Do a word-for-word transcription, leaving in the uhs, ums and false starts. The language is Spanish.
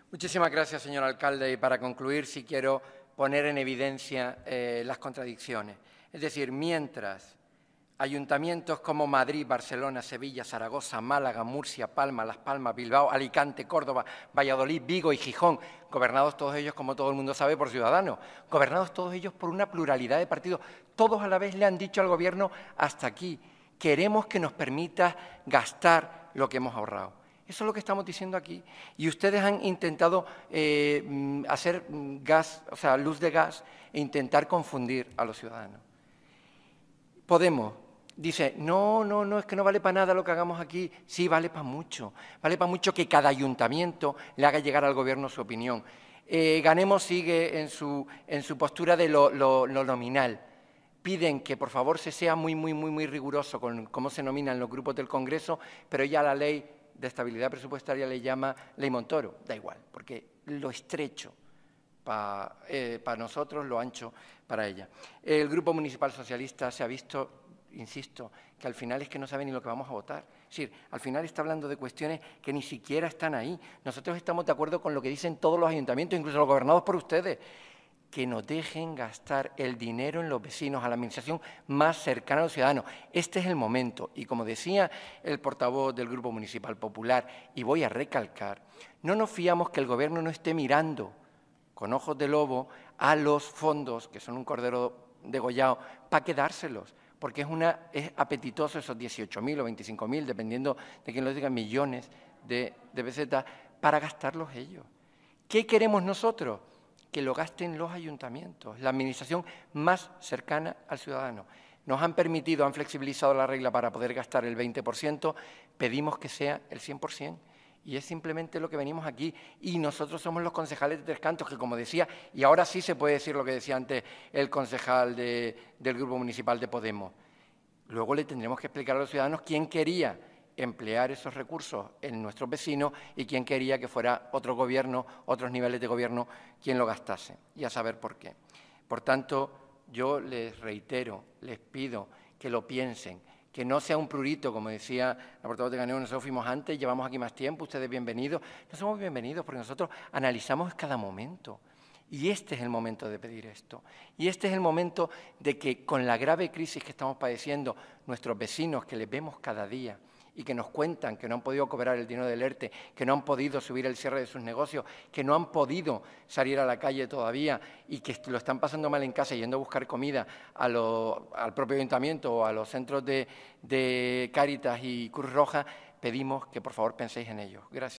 Muchísimas gracias, señor alcalde. Y para concluir, sí quiero poner en evidencia eh, las contradicciones. Es decir, mientras ayuntamientos como Madrid, Barcelona, Sevilla, Zaragoza, Málaga, Murcia, Palma, Las Palmas, Bilbao, Alicante, Córdoba, Valladolid, Vigo y Gijón, gobernados todos ellos, como todo el mundo sabe, por Ciudadanos, gobernados todos ellos por una pluralidad de partidos, todos a la vez le han dicho al Gobierno hasta aquí, queremos que nos permita gastar lo que hemos ahorrado. Eso es lo que estamos diciendo aquí. Y ustedes han intentado eh, hacer gas, o sea, luz de gas e intentar confundir a los ciudadanos. Podemos dice, no, no, no, es que no vale para nada lo que hagamos aquí. Sí, vale para mucho. Vale para mucho que cada ayuntamiento le haga llegar al Gobierno su opinión. Eh, Ganemos sigue en su, en su postura de lo, lo, lo nominal. Piden que, por favor, se sea muy, muy, muy, muy riguroso con cómo se nominan los grupos del Congreso, pero ya la ley de estabilidad presupuestaria le llama Ley Montoro. Da igual, porque lo estrecho para eh, pa nosotros, lo ancho para ella. El Grupo Municipal Socialista se ha visto, insisto, que al final es que no sabe ni lo que vamos a votar. Es decir, al final está hablando de cuestiones que ni siquiera están ahí. Nosotros estamos de acuerdo con lo que dicen todos los ayuntamientos, incluso los gobernados por ustedes, que nos dejen gastar el dinero en los vecinos, a la administración más cercana a los ciudadanos. Este es el momento. Y como decía el portavoz del Grupo Municipal Popular, y voy a recalcar, no nos fiamos que el Gobierno no esté mirando con ojos de lobo a los fondos, que son un cordero degollado, para quedárselos, porque es, una, es apetitoso esos dieciocho mil o veinticinco mil, dependiendo de quién lo diga, millones de, de pesetas, para gastarlos ellos. ¿Qué queremos nosotros? Que lo gasten los ayuntamientos, la administración más cercana al ciudadano. Nos han permitido, han flexibilizado la regla para poder gastar el veinte por ciento, pedimos que sea el cien por ciento. Y es simplemente lo que venimos aquí. Y nosotros somos los concejales de Tres Cantos, que como decía, y ahora sí se puede decir lo que decía antes el concejal de, del Grupo Municipal de Podemos. Luego le tendremos que explicar a los ciudadanos quién quería emplear esos recursos en nuestros vecinos y quién quería que fuera otro gobierno, otros niveles de gobierno, quien lo gastase, y a saber por qué. Por tanto, yo les reitero, les pido que lo piensen, que no sea un prurito, como decía la portavoz de Ganeo, nosotros fuimos antes, llevamos aquí más tiempo, ustedes bienvenidos. No somos bienvenidos porque nosotros analizamos cada momento. Y este es el momento de pedir esto. Y este es el momento de que con la grave crisis que estamos padeciendo, nuestros vecinos, que les vemos cada día, y que nos cuentan que no han podido cobrar el dinero del ERTE, que no han podido subir el cierre de sus negocios, que no han podido salir a la calle todavía y que lo están pasando mal en casa yendo a buscar comida a lo, al propio ayuntamiento o a los centros de, de Cáritas y Cruz Roja, pedimos que por favor penséis en ellos. Gracias.